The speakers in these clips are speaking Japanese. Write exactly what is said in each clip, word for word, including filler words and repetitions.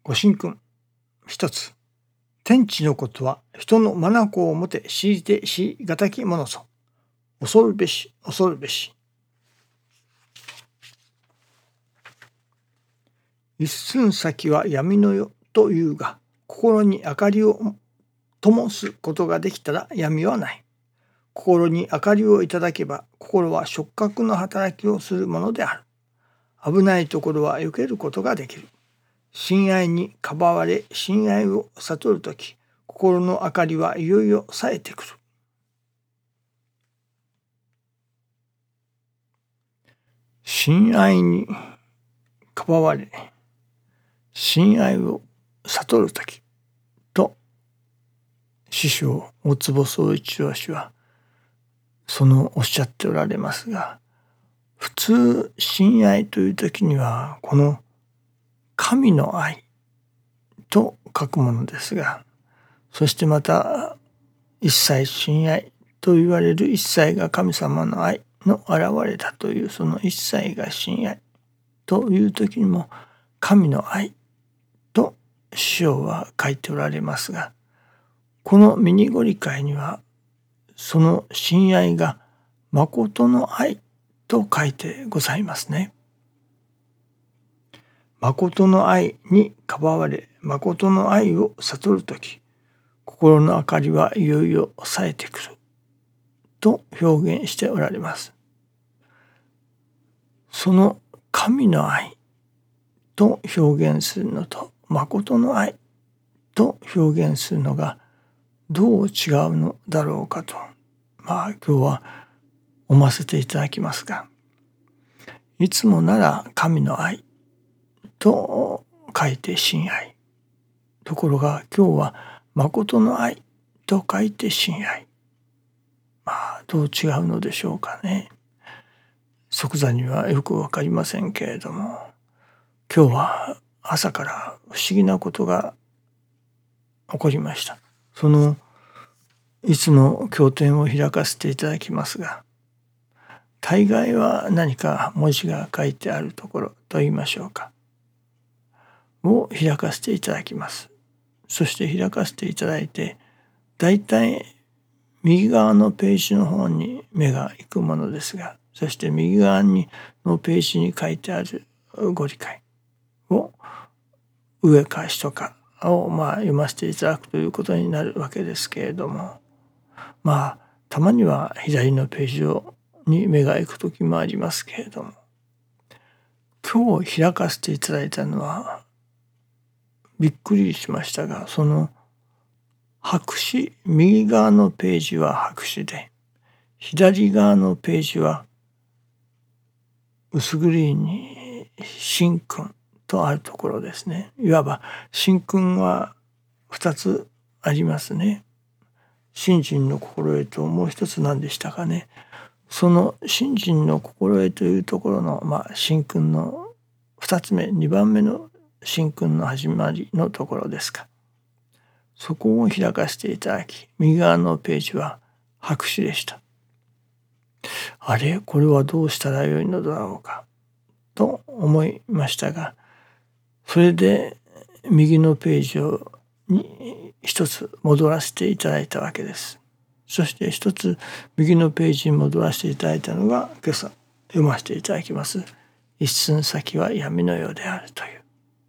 ご神君。一つ。天地のことは人の眼をもて知りてしがたきものぞ。恐るべし恐るべし。一寸先は闇の世というが、心に明かりを灯すことができたら闇はない。心に明かりをいただけば、心は触覚の働きをするものである。危ないところは避けることができる。親愛にかばわれ親愛を悟るとき、心の明かりはいよいよ冴えてくる。親愛にかばわれ親愛を悟るときと、師匠大坪宗一郎氏はそのおっしゃっておられますが、普通親愛というときにはこの神の愛と書くものですが、そしてまた一切親愛と言われる一切が神様の愛の現れだという、その一切が親愛という時にも神の愛と師匠は書いておられますが、このミニご理解にはその親愛が誠の愛と書いてございますね。誠の愛にかばわれ誠の愛を悟るとき、心の明かりはいよいよ冴えてくると表現しておられます。その神の愛と表現するのと誠の愛と表現するのがどう違うのだろうかと、まあ今日は思わせていただきますが、いつもなら神の愛と書いて親愛、ところが今日は誠の愛と書いて親愛。まあどう違うのでしょうかね。即座にはよくわかりませんけれども、今日は朝から不思議なことが起こりました。そのいつも経典を開かせていただきますが、大概は何か文字が書いてあるところと言いましょうかを開かせていただきます。そして開かせていただいて、だいたい右側のページの方に目が行くものですが、そして右側にのページに書いてあるご理解を上か下かをまあ読ませていただくということになるわけですけれども、まあたまには左のページをに目が行く時もありますけれども、今日開かせていただいたのはびっくりしましたが、その白紙、右側のページは白紙で、左側のページは薄グリーンに神君とあるところですね。いわば神君は二つありますね。信心の心得ともう一つ何でしたかね。その信心の心得というところのまあ神君の二つ目、二番目の神君の始まりのところですか。そこを開かせていただき、右側のページは白紙でした。あれ、これはどうしたらよいのだろうかと思いましたが、それで右のページをに一つ戻らせていただいたわけです。そして一つ右のページに戻らせていただいたのが今朝読ませていただきます一寸先は闇の世であるという。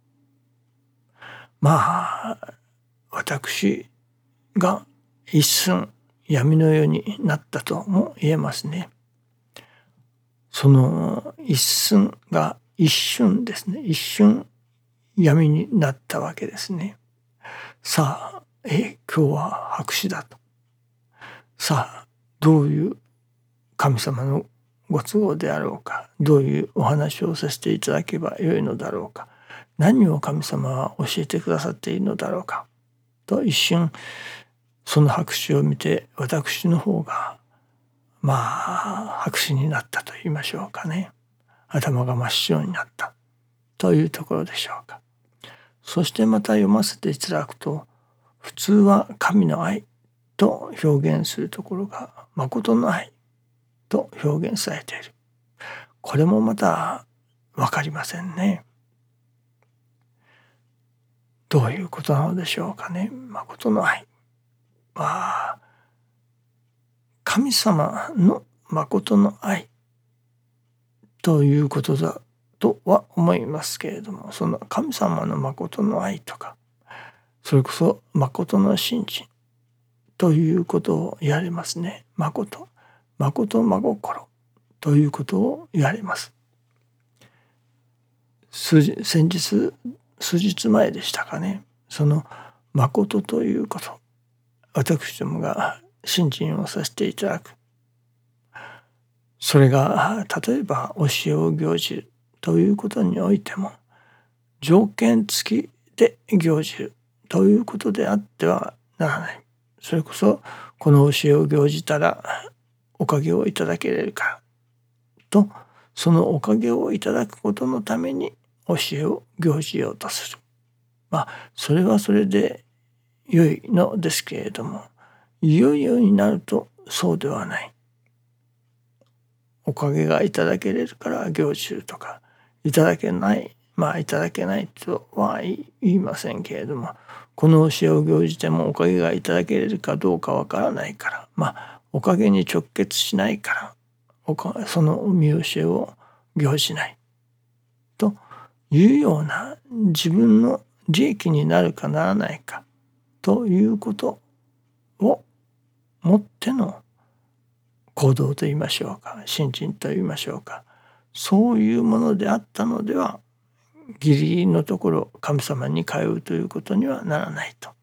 まあ私が一寸闇の世になったとも言えますね。その一寸が一瞬ですね。一瞬闇になったわけですね。さあ、え、今日は白紙だと。さあ、どういう神様のご都合であろうか。どういうお話をさせていただけばよいのだろうか。何を神様は教えてくださっているのだろうか。と一瞬、その白紙を見て私の方がまあ白紙になったと言いましょうかね。頭が真っ白になったというところでしょうか。そしてまた読ませていただくと、普通は神の愛と表現するところが誠の愛と表現されている。これもまた分かりませんね。 どういうことなのでしょうかね。誠の愛。まあ、神様の誠の愛ということだとは思いますけれども、その神様の誠の愛とか、それこそ誠の信心ということを言われますね。誠、誠真心ということを言われます。数日先日数日前でしたかね。その誠ということ、私どもが信心をさせていただく。それが例えば教えを行じるということにおいても、条件付きで行じるということであってはならない。それこそこの教えを行じたらおかげをいただけれるからと、そのおかげをいただくことのために教えを行じようとする。まあそれはそれで良いのですけれども、いよいよになるとそうではない。おかげがいただけれるから行じるとか、いただけない、まあいただけないとは言いませんけれども、この教えを行じてもおかげがいただけれるかどうかわからないから、まあおかげに直結しないから、おかその見教えを行じないというような、自分の利益になるかならないかということをもっての行動と言いましょうか、信心と言いましょうか、そういうものであったのでは、ギリギリのところ神様に通うということにはならないと。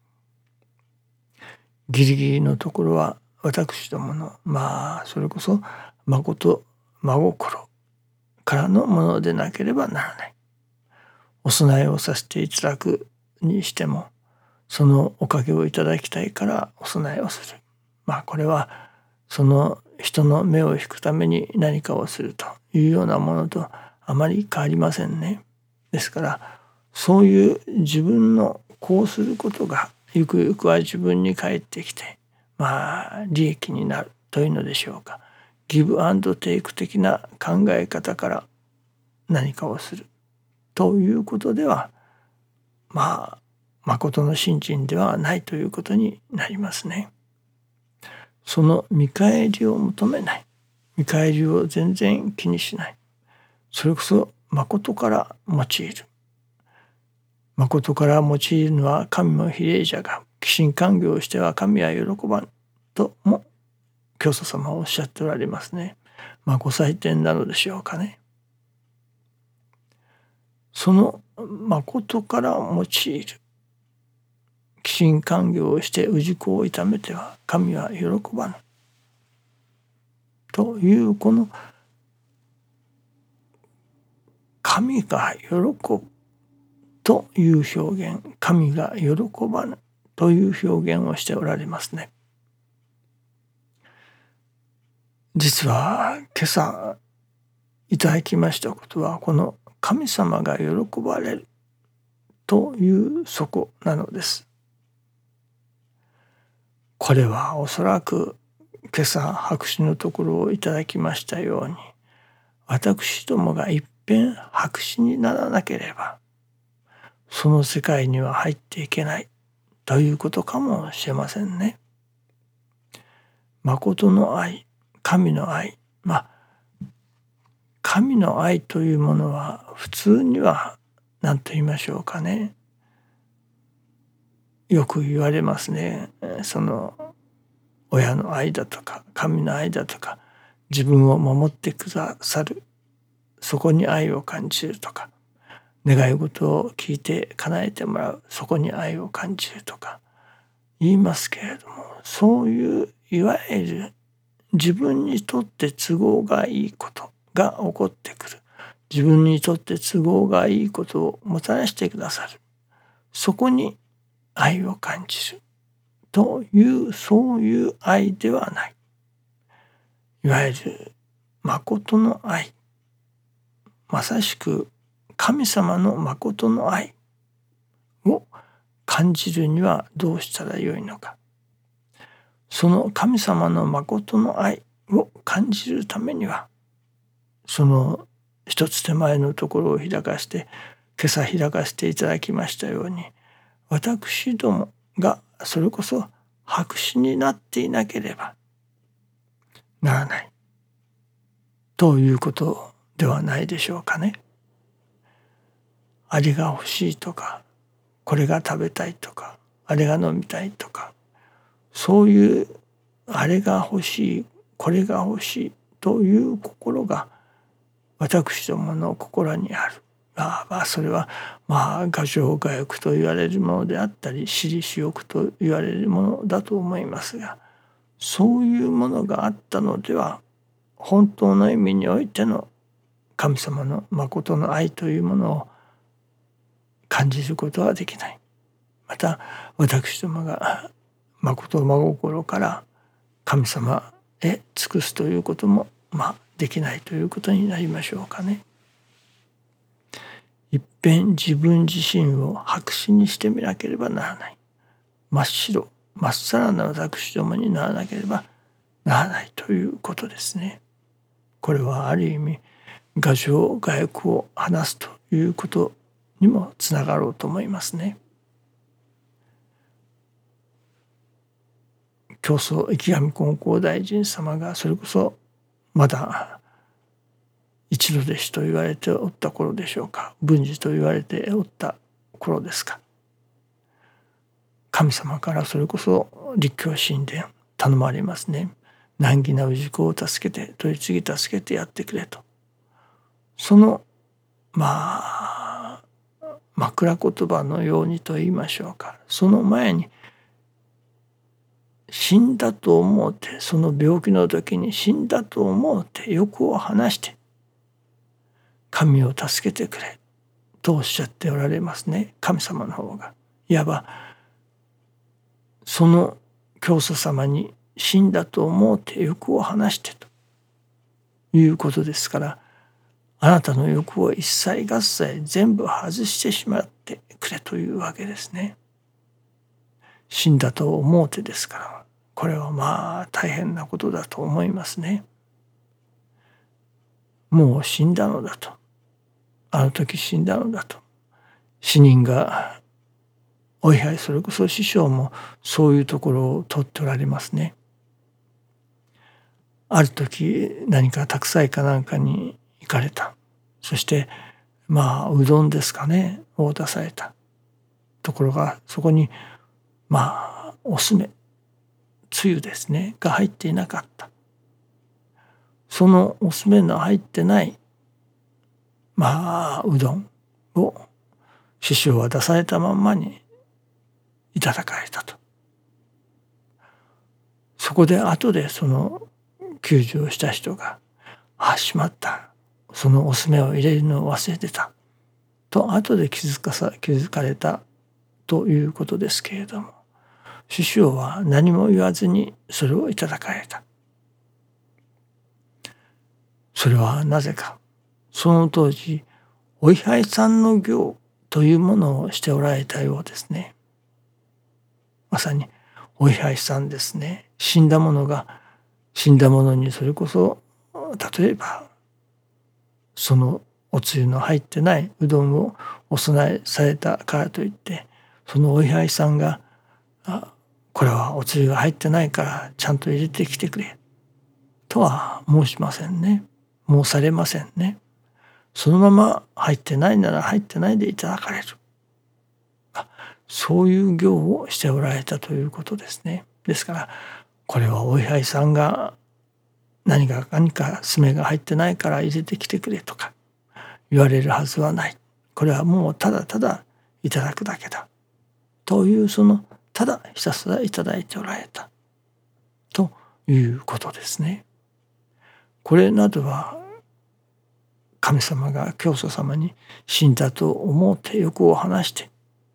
ギリギリのところは私どもの、まあそれこそ誠真心からのものでなければならない。お供えをさせていただくにしても、そのおかげをいただきたいからお供えをする。まあこれはその人の目を引くために何かをするというようなものとあまり変わりませんね。ですからそういう自分のこうすることがゆくゆくは自分に返ってきて、まあ利益になるというのでしょうか。ギブアンドテイク的な考え方から何かをするということでは、まあ誠の信心ではないということになりますね。その見返りを求めない、見返りを全然気にしない、それこそ誠から用いる。誠から用いるのは神も比例者が、寄進勧業をしては神は喜ばんとも教祖様はおっしゃっておられますね。まあご祭典なのでしょうかね。その誠から用いる、寄進勧業をして氏子を痛めては神は喜ばぬという、この神が喜ぶという表現、神が喜ばぬという表現をしておられますね。実は今朝いただきましたことは、この神様が喜ばれるというそこなのです。これはおそらく今朝白紙のところをいただきましたように、私どもが一遍白紙にならなければその世界には入っていけないということかもしれませんね。誠の愛、神の愛、まあ神の愛というものは普通には何と言いましょうかね、よく言われますね。その親の愛だとか神の愛だとか、自分を守ってくださる、そこに愛を感じるとか、願い事を聞いて叶えてもらう、そこに愛を感じるとか言いますけれども、そういういわゆる自分にとって都合がいいことが起こってくる、自分にとって都合がいいことをもたらしてくださる、そこに愛を感じるという、そういう愛ではない。いわゆる誠の愛、まさしく神様の誠の愛を感じるにはどうしたらよいのか。その神様の誠の愛を感じるためには、その一つ手前のところを開かして、今朝開かせていただきましたように、 私どもがそれこそ白紙になっていなければならないということではないでしょうかね。あれが欲しいとか、これが食べたいとか、あれが飲みたいとか、そういうあれが欲しい、これが欲しいという心が私どもの心にある。まあ、まあそれはまあ牙城牙欲と言われるものであったり、私利私欲と言われるものだと思いますが、そういうものがあったのでは本当の意味においての神様の誠の愛というものを感じることはできない。また私どもが誠真心から神様へ尽くすということもまあできないということになりましょうかね。いっぺん自分自身を白紙にしてみなければならない。真っ白真っさらな私どもにならなければならないということですね。これはある意味牙城牙欲を話すということにもつながろうと思いますね。教祖池上金光大臣様がそれこそまだ一度弟子と言われておった頃でしょうか、文治と言われておった頃ですか、神様からそれこそ立教神殿頼まれますね。難儀な氏子を助けて取り次ぎ助けてやってくれと。そのまあ枕言葉のようにと言いましょうか、その前に死んだと思うて、その病気の時に死んだと思うて欲を離して神を助けてくれとおっしゃっておられますね。神様の方がいわばその教祖様に死んだと思うて欲を離してということですから、あなたの欲を一切合切全部外してしまってくれというわけですね。死んだと思うてですから、これはまあ大変なことだと思いますね。もう死んだのだと、あの時死んだのだと、死人がおいはい、それこそ師匠もそういうところを取っておられますね。ある時何か宅祭かなんかに行かれた。そしてまあうどんですかねを出されたところが、そこにまあおすめつゆですねが入っていなかった。そのおすめの入ってないまあうどんを師匠は出されたまんまにいただかれたと。そこで後でその救助をした人が「あしまった、そのおすめを入れるのを忘れてた」と後で気づかさ気づかれたということですけれども、師匠は何も言わずにそれをいただかれた。それはなぜか、その当時お位牌さんの行というものをしておられたようですね。まさにお位牌さんですね。死んだ者が死んだ者にそれこそ例えばそのおつゆの入ってないうどんをお供えされたからといってそのお位牌さんがあこれはおつゆが入ってないからちゃんと入れてきてくれとは申しませんね。申されませんね。そのまま入ってないなら入ってないでいただかれる。そういう行をしておられたということですね。ですからこれはお位牌さんが何か何か墨が入ってないから入れてきてくれとか言われるはずはない。これはもうただただいただくだけだという、そのただひたすらいただいておられたということですね。これなどは神様が教祖様に死んだと思って欲を離して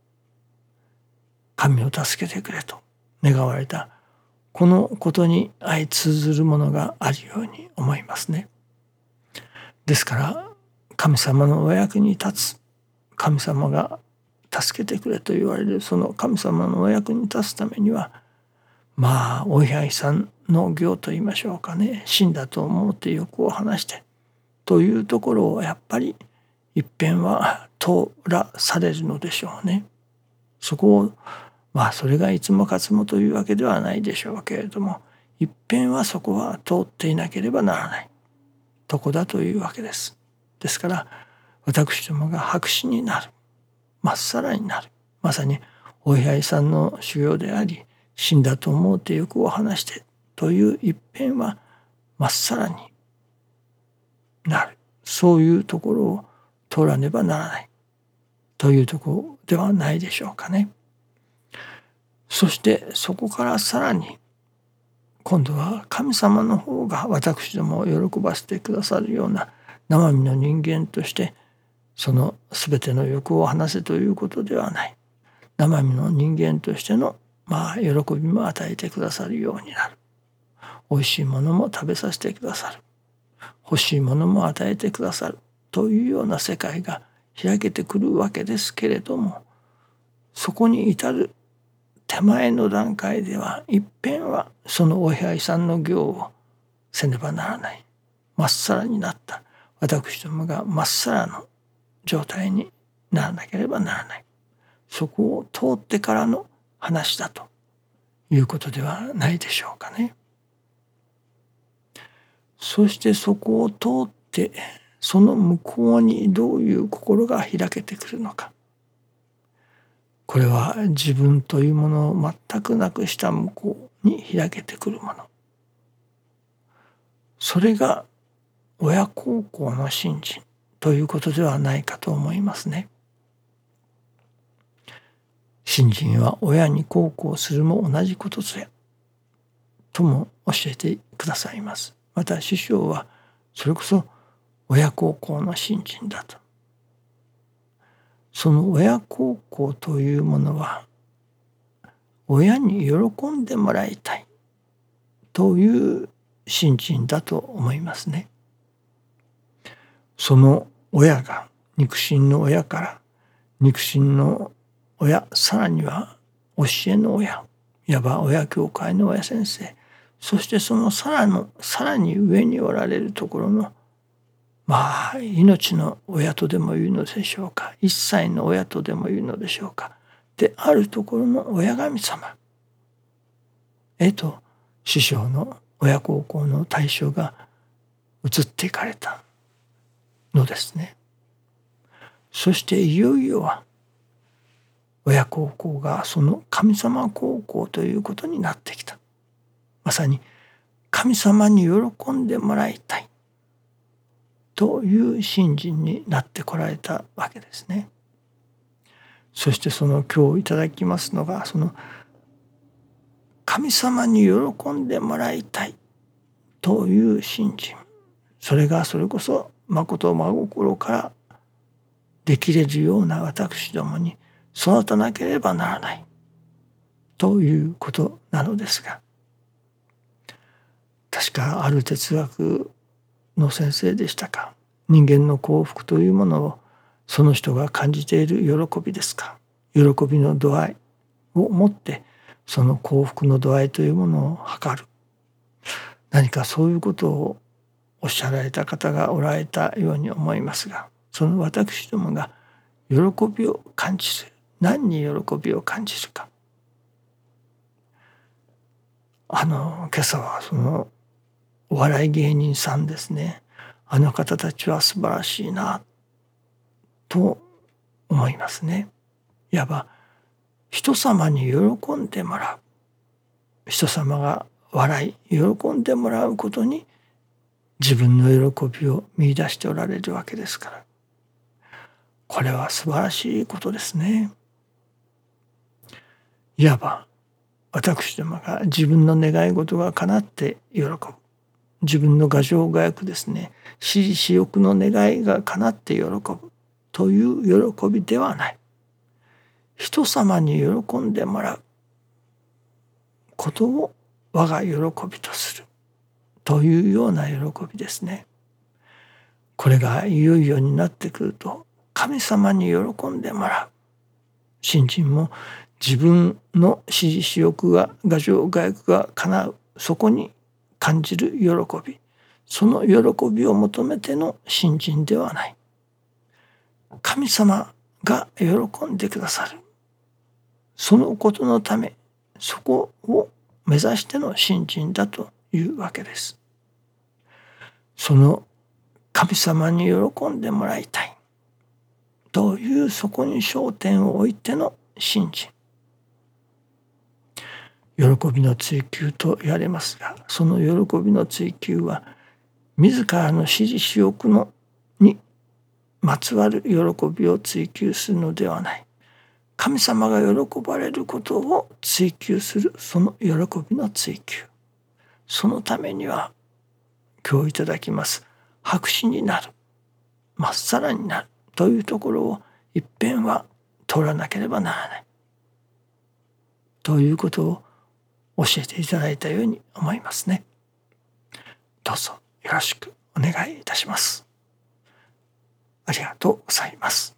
神を助けてくれと願われたこのことに相通ずるものがあるように思いますね。ですから神様のお役に立つ、神様が助けてくれと言われるその神様のお役に立つためにはまあお位牌さんの行と言いましょうかね、死んだと思って欲を離してというところをやっぱり一遍は通らされるのでしょうね。 そこをまあそれがいつもかつもというわけではないでしょうけれども、一遍はそこは通っていなければならないとこだというわけです。ですから私どもが白紙になる、まっさらになる、まさにお位牌さんの修行であり、死んだと思うて欲を話してという一遍はまっさらになる、そういうところを通らねばならないというところではないでしょうかね。そしてそこからさらに今度は神様の方が私どもを喜ばせてくださるような生身の人間としてその全ての欲を話せということではない、生身の人間としてのまあ喜びも与えてくださるようになる、おいしいものも食べさせてくださる、欲しいものも与えてくださるというような世界が開けてくるわけですけれども、そこに至る手前の段階では一遍はそのお位牌さんの行をせねばならない、まっさらになった私どもがまっさらの状態にならなければならない、そこを通ってからの話だということではないでしょうかね。そしてそこを通ってその向こうにどういう心が開けてくるのか、これは自分というものを全くなくした向こうに開けてくるもの、それが親孝行の信心ということではないかと思いますね。信心は親に孝行するも同じことぞやとも教えてくださいます。また師匠はそれこそ親孝行の信心だと。その親孝行というものは親に喜んでもらいたいという信心だと思いますね。その親が肉親の親から肉親の親、さらには教えの親、いわば親教会の親先生、そしてそのさらのさらに上におられるところのまあ命の親とでも言うのでしょうか、一切の親とでも言うのでしょうか、であるところの親神様へと師匠の親孝行の対象が移っていかれたのですね。そしていよいよは親孝行がその神様孝行ということになってきた。まさに神様に喜んでもらいたいという信心になってこられたわけですね。そしてその今日いただきますのが、その神様に喜んでもらいたいという信心、それがそれこそ誠真心からできれるような私どもに育たなければならないということなのですが、確かある哲学の先生でしたか、人間の幸福というものをその人が感じている喜びですか、喜びの度合いを持ってその幸福の度合いというものを測る、何かそういうことをおっしゃられた方がおられたように思いますが、その私どもが喜びを感じる、何に喜びを感じるか、あの今朝はそのお笑い芸人さんですね、あの方たちは素晴らしいなと思いますね。いわば人様に喜んでもらう、人様が笑い喜んでもらうことに自分の喜びを見出しておられるわけですから、これは素晴らしいことですね。いわば私どもが自分の願い事が叶って喜ぶ、自分の牙城牙欲ですね、私利私欲の願いが叶って喜ぶという喜びではない、人様に喜んでもらうことを我が喜びとするというような喜びですね。これがいよいよになってくると神様に喜んでもらう、信心も自分の私利私欲が牙城牙欲が叶う、そこに感じる喜び、その喜びを求めての信心ではない、神様が喜んでくださる、 そのことのため、そこを目指しての信心だというわけです。その神様に喜んでもらいたいというそこに焦点を置いての信心。喜びの追求と言われますが、その喜びの追求は自らの私利私欲のにまつわる喜びを追求するのではない。神様が喜ばれることを追求する、その喜びの追求。そのためには今日いただきます白紙になる、まっさらになるというところを一遍は通らなければならないということを教えていただいたように思いますね。どうぞよろしくお願いいたします。ありがとうございます。